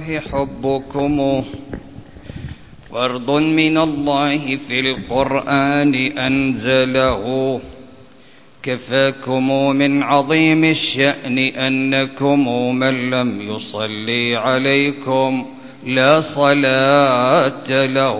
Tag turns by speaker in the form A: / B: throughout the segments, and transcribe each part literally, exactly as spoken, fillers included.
A: الله حبكم فرض من الله في القرآن أنزله، كفاكم من عظيم الشأن أنكم من لم يصلي عليكم لا صلاة له.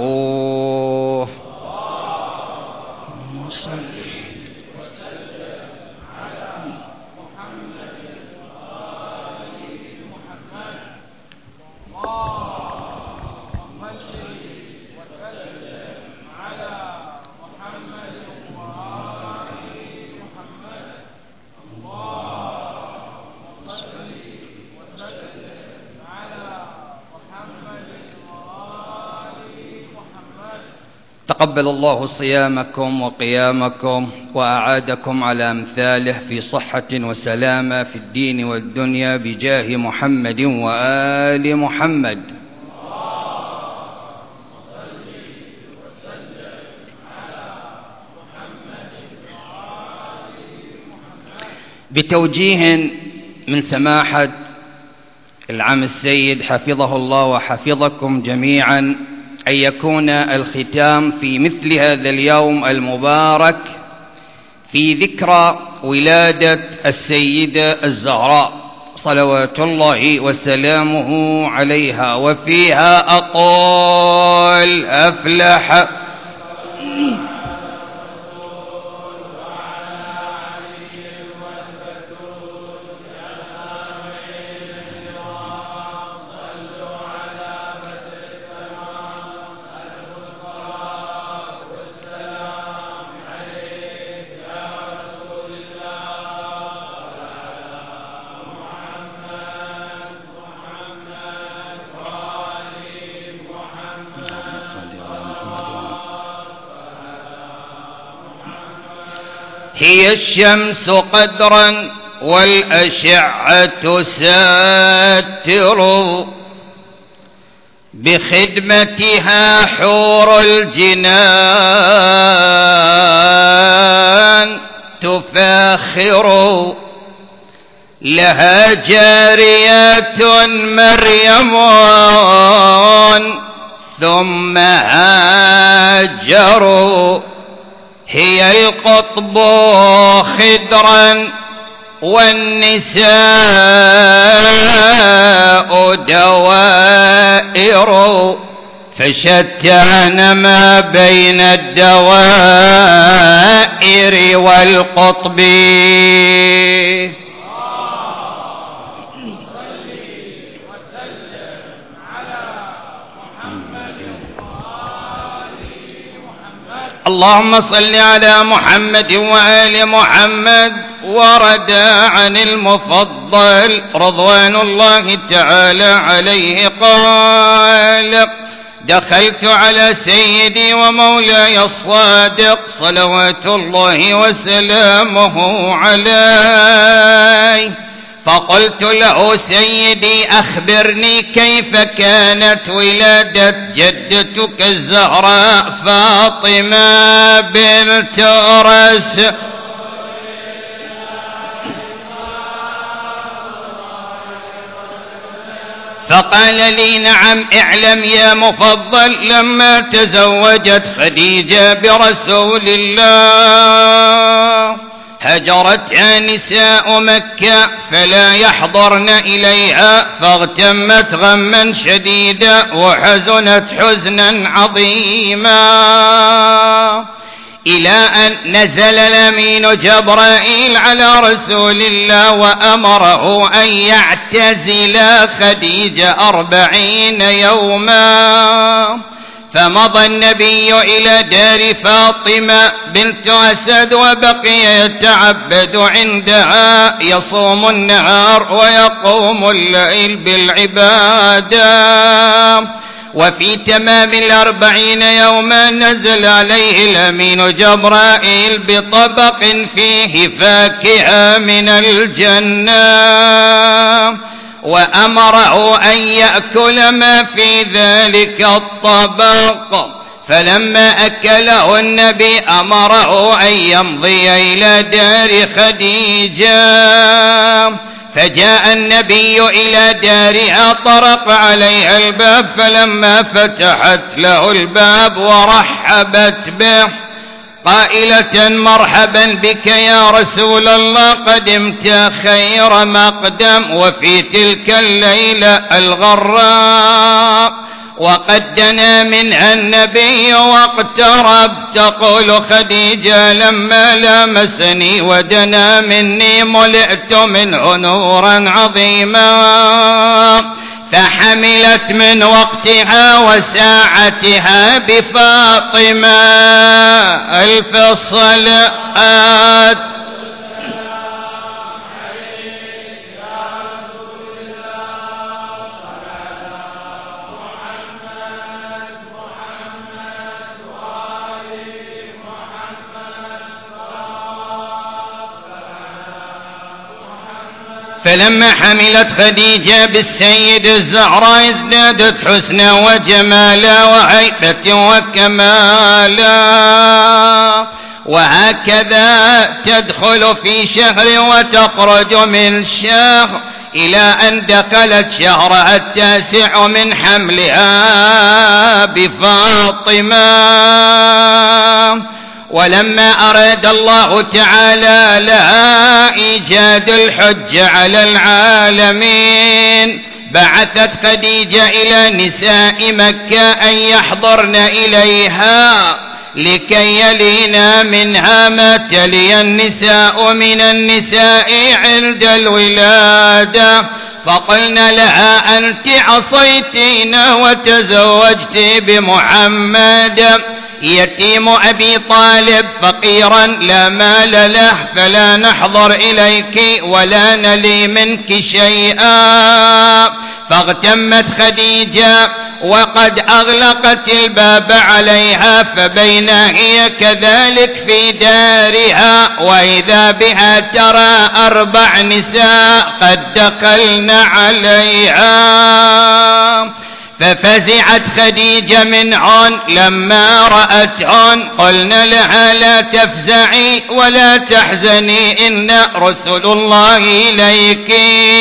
A: تقبل الله صيامكم وقيامكم وأعادكم على أمثاله في صحة وسلامة في الدين والدنيا بجاه محمد وآل محمد. بتوجيه من سماحة العم السيد حفظه الله وحفظكم جميعا، أن يكون الختام في مثل هذا اليوم المبارك في ذكرى ولادة السيدة الزهراء صلوات الله وسلامه عليها، وفيها أقول أفلح هي الشمس قدرا والأشعة ساتر، بخدمتها حور الجنان تفاخر، لها جاريات مريم ثم هاجروا، هي القطب خدرا والنساء دوائر، فشتان ما بين الدوائر والقطب. اللهم صل على محمد وآل محمد. ورد عن المفضل رضوان الله تعالى عليه قال: دخلت على سيدي ومولاي الصادق صلوات الله وسلامه عليه، فقلت له: سيدي أخبرني كيف كانت ولادة جدتك الزهراء فاطمة بنت رسول. فقال لي: نعم، اعلم يا مفضل، لما تزوجت خديجة برسول الله هجرتها نساء مكة فلا يحضرن إليها، فاغتمت غما شديدا وحزنت حزنا عظيما، إلى أن نزل الأمين جبرائيل على رسول الله وأمره أن يعتزل خديجة أربعين يوما. فمضى النبي إلى دار فاطمة بنت أسد وبقي يتعبد عندها، يصوم النهار ويقوم الليل بالعبادة. وفي تمام الأربعين يوما نزل عليه الأمين جبرائيل بطبق فيه فاكهة من الجنة، وأمره أن يأكل ما في ذلك الطبق. فلما أكله النبي أمره أن يمضي إلى دار خديجة، فجاء النبي إلى دارها طرق عليها الباب، فلما فتحت له الباب ورحبت به قائلة مرحبا بك يا رسول الله، قدمت خير مقدم وفي تلك الليلة الغراء وقد دنا منها النبي واقترب. تقول خديجة لما لامسني ودنا مني ملئت منه نورا عظيما، فحملت من وقتها وساعتها بفاطمة ألف صلاة. فلما حملت خديجة بالسيد الزهراء ازدادت حسنا وجمالا وهيبة وكمالا، وهكذا تدخل في شهر وتخرج من شهر إلى أن دخلت شهرها التاسع من حملها بفاطمة. ولما أراد الله تعالى لها إيجاد الحج على العالمين بعثت خديجة إلى نساء مكة أن يحضرن إليها لكي يلينا منها ما تلي النساء من النساء عند الولادة. فقلنا لها أنت عصيتين وتزوجت بمحمد يتيم أبي طالب فقيرا لا مال له، فلا نحضر إليك ولا نلي منك شيئا. فاغتمت خديجة وقد أغلقت الباب عليها، فبين هي كذلك في دارها وإذا بها ترى أربع نساء قد دخلن عليها. ففزعت خديجة منهن لما رأتهن، قلنا لها لا تفزعي ولا تحزني إن رسول الله إليك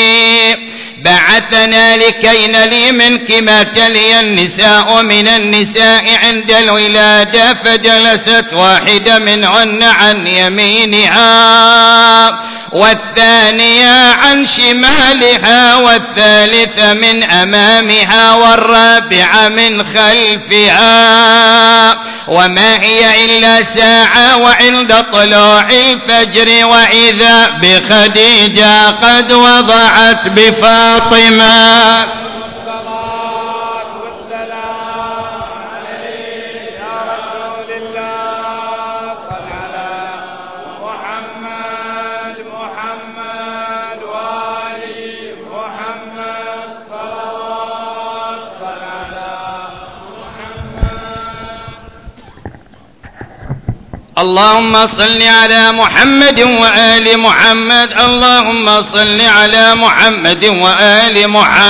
A: بعثنا لكي نلي منك ما تلي النساء من النساء عند الولادة. فجلست واحدة منهن عن يمينها والثانية عن شمالها والثالثة من أمامها والرابعة من خلفها، وما هي إلا ساعة وعند طلوع الفجر وإذا بخديجة قد وضعت بفاطمة. اللهم صل على محمد وآل محمد، اللهم صل على محمد وآل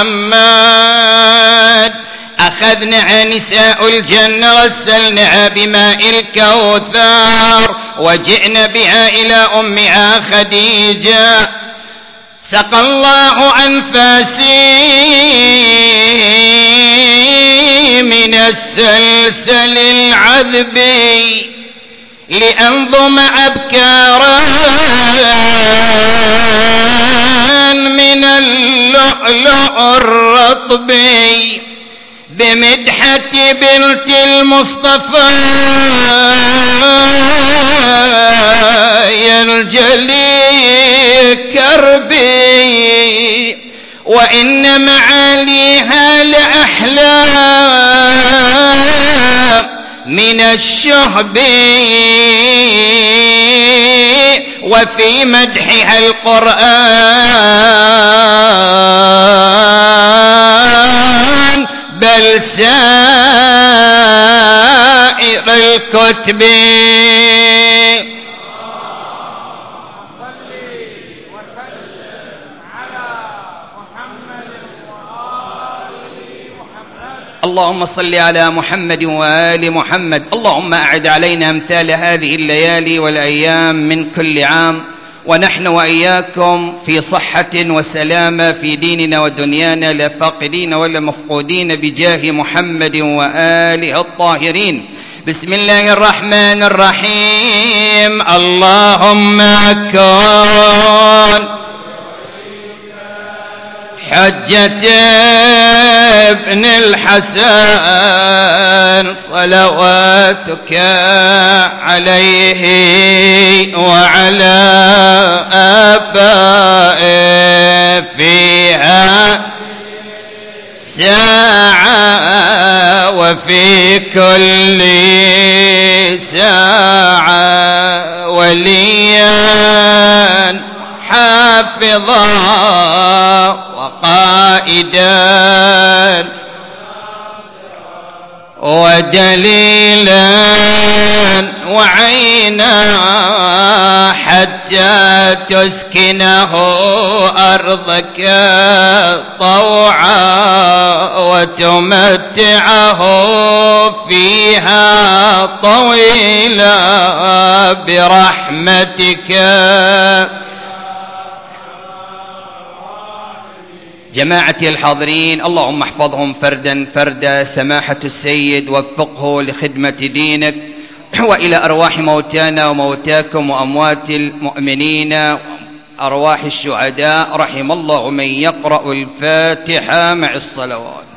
A: محمد. أخذنها نساء الجنة غسلنها بماء الكوثر وجئنا بها إلى أمها خديجة. سقى الله أنفاسي من السلسل العذبي لأنظم أبكارا من اللؤلؤ الرطبي بمدحة بنت المصطفى ينجلي كربي، وإن معاليها لأحلى من الشهب وفي مدحها القرآن بل سائر الكتب. اللهم صل على محمد وآل محمد. اللهم أعد علينا أمثال هذه الليالي والأيام من كل عام، ونحن وإياكم في صحة وسلامة في ديننا ودنيانا، لا فاقدين ولا مفقودين، بجاه محمد وآله الطاهرين. بسم الله الرحمن الرحيم. اللهم كن حجة ابن الحسن صلواتك عليه وعلى آبائه فيها ساعة وفي كل ساعة وليا حافظا وقائدا ودليلا وعينا حتى تسكنه أرضك طوعا وتمتعه فيها طويلا برحمتك. جماعتي الحاضرين، اللهم احفظهم فردا فردا. سماحة السيد وفقه لخدمة دينك، وإلى أرواح موتانا وموتاكم وأموات المؤمنين، أرواح الشهداء، رحم الله من يقرأ الفاتحة مع الصلوات.